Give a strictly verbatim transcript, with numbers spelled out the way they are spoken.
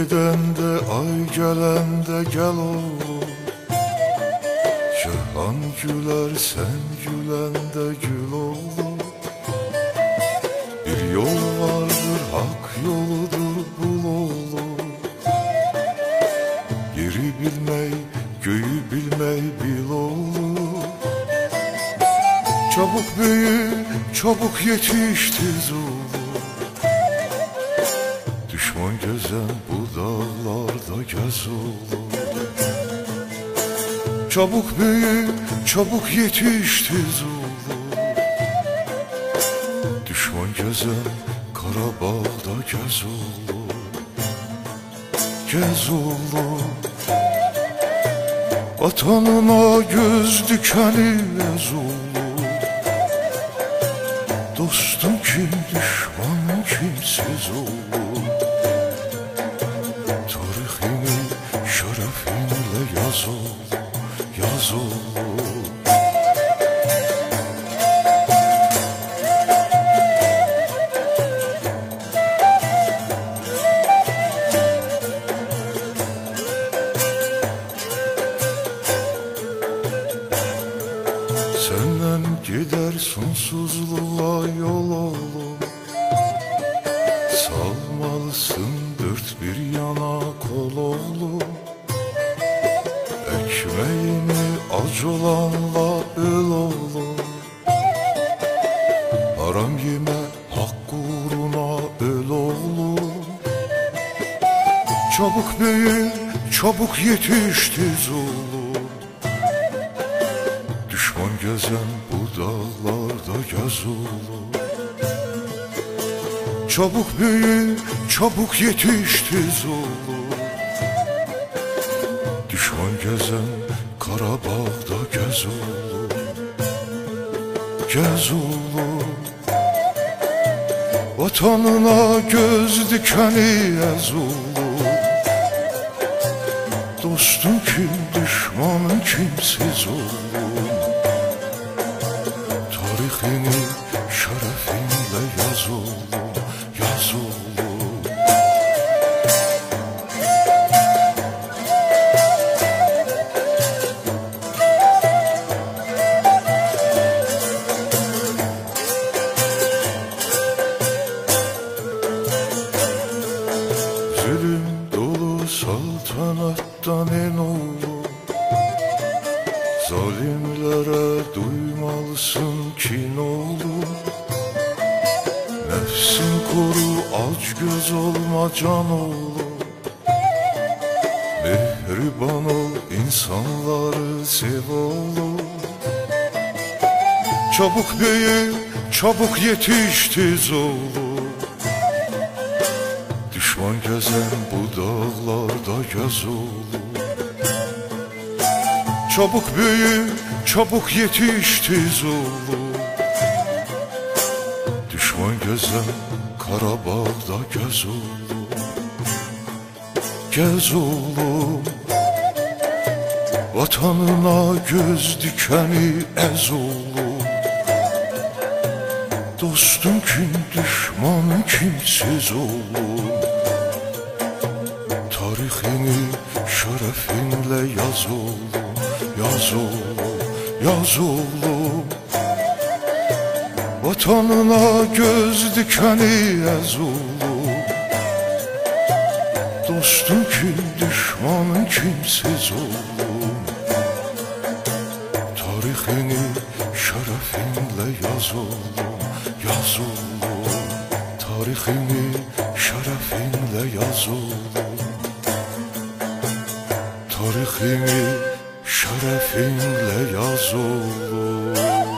gedəndə, ay gələndə gəl oğlum. Cahan gülər, sən güləndə gül oğlum. Bir yol vardır, hak yoludur bul oğlum. Yeri bilmək, göyü bilmək bil oğlum. Çabuk büyü, çabuk yetiş tez oğlum. Düşman gezen bu dağlarda gez oğlum. Çabuk büyü, çabuk yetiş tez oğlum. Düşman gezen Karabağ'da gez oğlum. Gez oğlum. Vatanına göz dikeni ez oğlum. Dostum kim, düşmanım kimsiz oğlum. Tarixini şerefinle yaz oğlum, yaz oğlum. Senden gider sonsuzluğa yol oğlum. Salmalısın dört bir yana kol oğlum. Ekmeğini ac olanla öl oğlum. Haram yeme hak uğruna öl oğlum. Çabuk büyü, çabuk yetiş tez oğlum. Düşman gezen bu dağlarda gez oğlum. Çabuk büyü, çabuk yetiş tez oğlum. Düşman gezen Karabağ'da gez oğlum. Gez oğlum. Vatanına göz dikeni ez oğlum. Dostum kim, düşmanın kimsiz oğlum. Tarixini şerefinle yaz oğlum, yaz oğlum. Zulüm dolu saltanattan en oğlum. Zalimlere duymalısın kin oğlum. Nefsin koru, aç göz olma can oğlum. Mehriban ol, insanları sev oğlum. Çabuk büyü, çabuk yetiş tez oğlum. Düşman gezen bu dağlarda gez oğlum. Çabuk büyü, çabuk yetiş tez oğlum. Düşman gezen Karabağ'da gez oğlum. Gez oğlum. Vatanına göz dikeni ez oğlum. Dostum kim, düşmanın kimsiz oğlum. Tarixini şerefinle yaz oğlum, yaz oğlum, yaz oğlum. Vatanına göz dikeni ez oğlum. Dostum kim, düşmanın kimsiz oğlum. Tarixini şerefinle yaz oğlum, yaz oğlum. Tarixini şerefinle yaz oğlum. Tarixini şerefinle yaz oğlum.